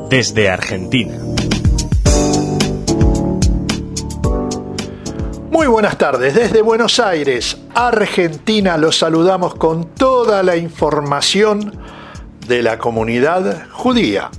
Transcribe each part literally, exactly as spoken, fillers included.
desde Argentina. Muy buenas tardes, desde Buenos Aires, Argentina, los saludamos con toda la información de la comunidad judía.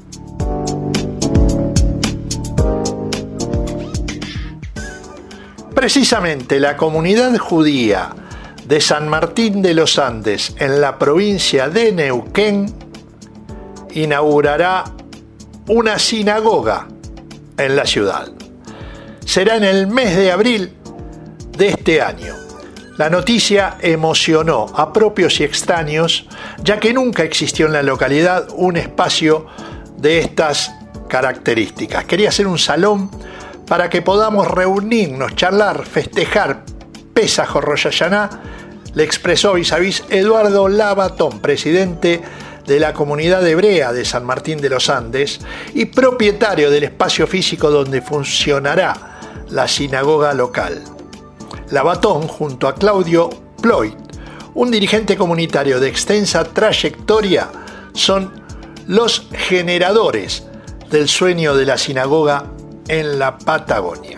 Precisamente la comunidad judía de San Martín de los Andes, en la provincia de Neuquén, inaugurará una sinagoga en la ciudad. Será en el mes de abril de este año. La noticia emocionó a propios y extraños, ya que nunca existió en la localidad un espacio de estas características. Quería ser un salón para que podamos reunirnos, charlar, festejar Pesaj o Rosh Hashaná, le expresó vis a vis Eduardo Labatón, presidente de la comunidad hebrea de San Martín de los Andes y propietario del espacio físico donde funcionará la sinagoga local. Labatón, junto a Claudio Ploit, un dirigente comunitario de extensa trayectoria, son los generadores del sueño de la sinagoga en la Patagonia.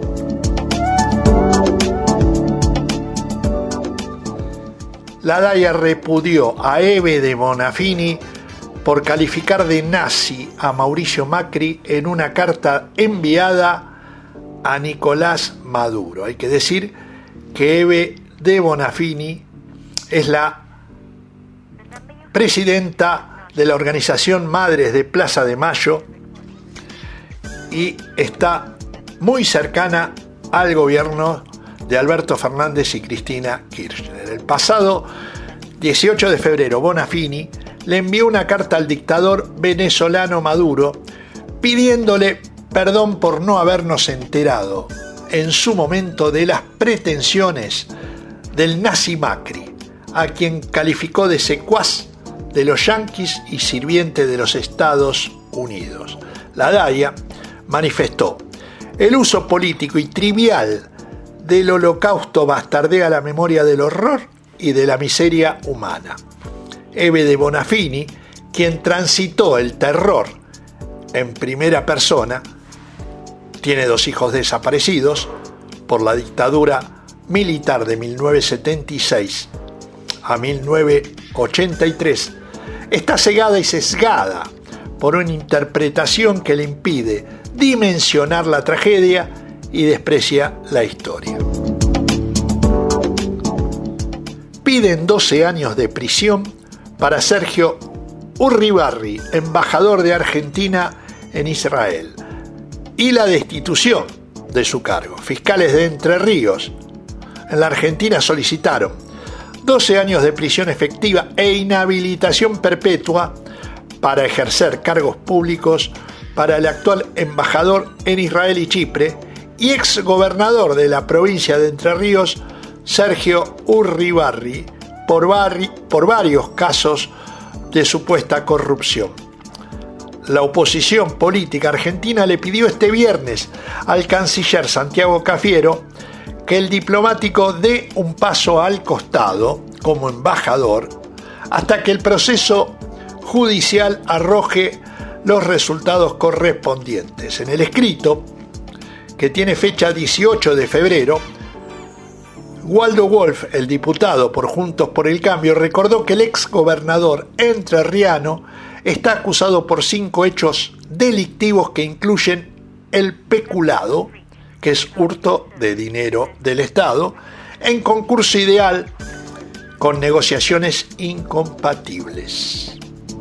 La Daya repudió a Ebe de Bonafini por calificar de nazi a Mauricio Macri en una carta enviada a Nicolás Maduro. Hay que decir que Ebe de Bonafini es la presidenta de la organización Madres de Plaza de Mayo y está muy cercana al gobierno de Alberto Fernández y Cristina Kirchner. El pasado dieciocho de febrero, Bonafini le envió una carta al dictador venezolano Maduro pidiéndole perdón por no habernos enterado en su momento de las pretensiones del nazi Macri, a quien calificó de secuaz de los yanquis y sirviente de los Estados Unidos. La Daya manifestó: el uso político y trivial del holocausto bastardea la memoria del horror y de la miseria humana. Ebe de Bonafini, quien transitó el terror en primera persona, tiene dos hijos desaparecidos por la dictadura militar de mil novecientos setenta y seis a mil novecientos ochenta y tres, está cegada y sesgada por una interpretación que le impide dimensionar la tragedia y desprecia la historia. Piden doce años de prisión para Sergio Urribarri, embajador de Argentina en Israel, y la destitución de su cargo. Fiscales de Entre Ríos en la Argentina solicitaron doce años de prisión efectiva e inhabilitación perpetua para ejercer cargos públicos para el actual embajador en Israel y Chipre y exgobernador de la provincia de Entre Ríos, Sergio Urribarri, por, vari, por varios casos de supuesta corrupción. La oposición política argentina le pidió este viernes al canciller Santiago Cafiero que el diplomático dé un paso al costado como embajador hasta que el proceso judicial arroje los resultados correspondientes. En el escrito, que tiene fecha dieciocho de febrero, Waldo Wolf, el diputado por Juntos por el Cambio, recordó que el ex gobernador entrerriano está acusado por cinco hechos delictivos que incluyen el peculado, que es hurto de dinero del Estado, en concurso ideal con negociaciones incompatibles.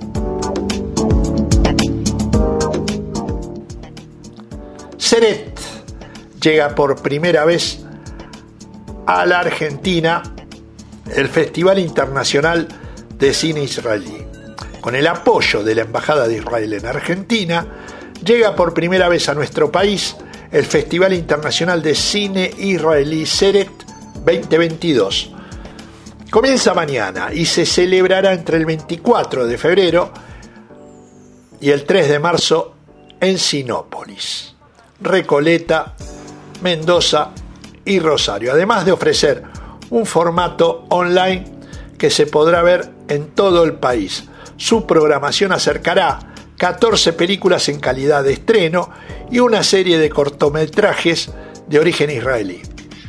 Seret llega por primera vez a la Argentina el Festival Internacional de Cine Israelí. Con el apoyo de la Embajada de Israel en Argentina, llega por primera vez a nuestro país el Festival Internacional de Cine Israelí Seret veinte veintidós. Comienza mañana y se celebrará entre el veinticuatro de febrero y el tres de marzo en Sinópolis, Recoleta, Mendoza y Rosario, además de ofrecer un formato online que se podrá ver en todo el país. Su programación acercará catorce películas en calidad de estreno y una serie de cortometrajes de origen israelí.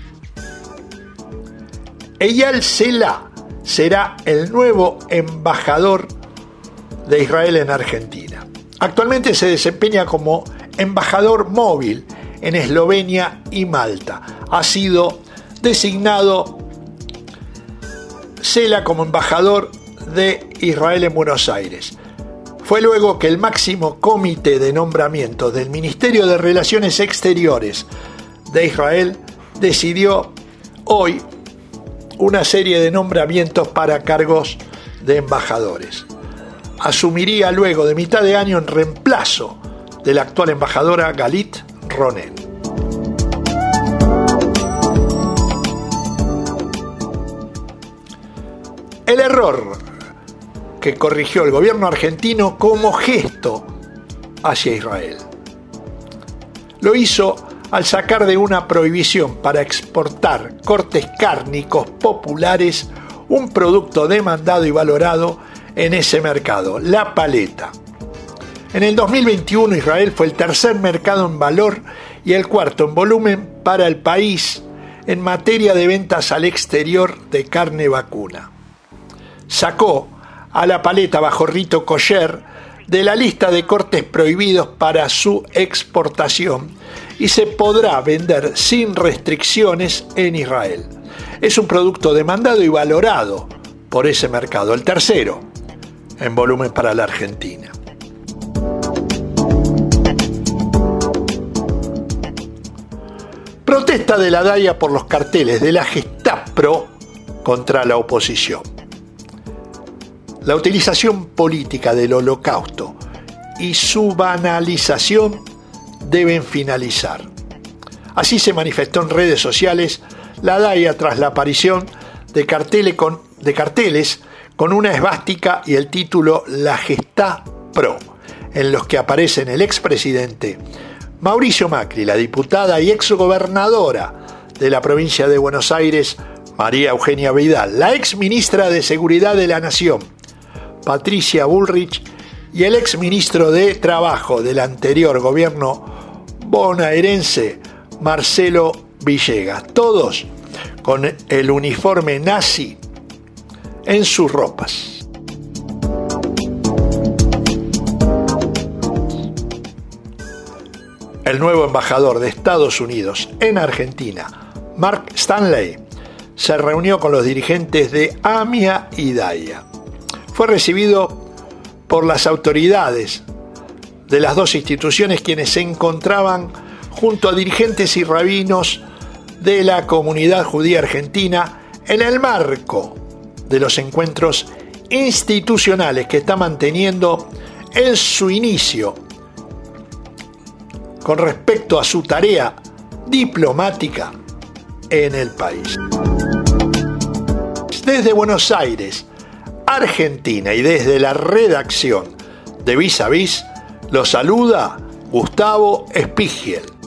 Eyal Sela será el nuevo embajador de Israel en Argentina. Actualmente se desempeña como embajador móvil en Eslovenia y Malta. Ha sido designado Sela como embajador de Israel en Buenos Aires. Fue luego que el máximo comité de nombramiento del Ministerio de Relaciones Exteriores de Israel decidió hoy una serie de nombramientos para cargos de embajadores. Asumiría luego de mitad de año en reemplazo de la actual embajadora Galit Ronen. El error que corrigió el gobierno argentino como gesto hacia Israel. Lo hizo al sacar de una prohibición para exportar cortes cárnicos populares un producto demandado y valorado en ese mercado, la paleta. En el dos mil veintiuno Israel fue el tercer mercado en valor y el cuarto en volumen para el país en materia de ventas al exterior de carne vacuna. Sacó a la paleta bajo rito kosher de la lista de cortes prohibidos para su exportación y se podrá vender sin restricciones en Israel. Es un producto demandado y valorado por ese mercado, el tercero en volumen para la Argentina. Protesta de la D A I A por los carteles de la Gestapo contra la oposición. La utilización política del Holocausto y su banalización deben finalizar. Así se manifestó en redes sociales la D A I A tras la aparición de carteles con, de carteles con una esvástica y el título La Gestapo, en los que aparecen el expresidente Mauricio Macri, la diputada y exgobernadora de la provincia de Buenos Aires, María Eugenia Vidal, la exministra de Seguridad de la Nación, Patricia Bullrich, y el exministro de Trabajo del anterior gobierno bonaerense, Marcelo Villegas, todos con el uniforme nazi en sus ropas. El nuevo embajador de Estados Unidos en Argentina, Mark Stanley, se reunió con los dirigentes de AMIA y D A I A. Fue recibido por las autoridades de las dos instituciones, quienes se encontraban junto a dirigentes y rabinos de la comunidad judía argentina en el marco de los encuentros institucionales que está manteniendo en su inicio con respecto a su tarea diplomática en el país. Desde Buenos Aires, Argentina, y desde la redacción de Vis a Vis, los saluda Gustavo Spigiel.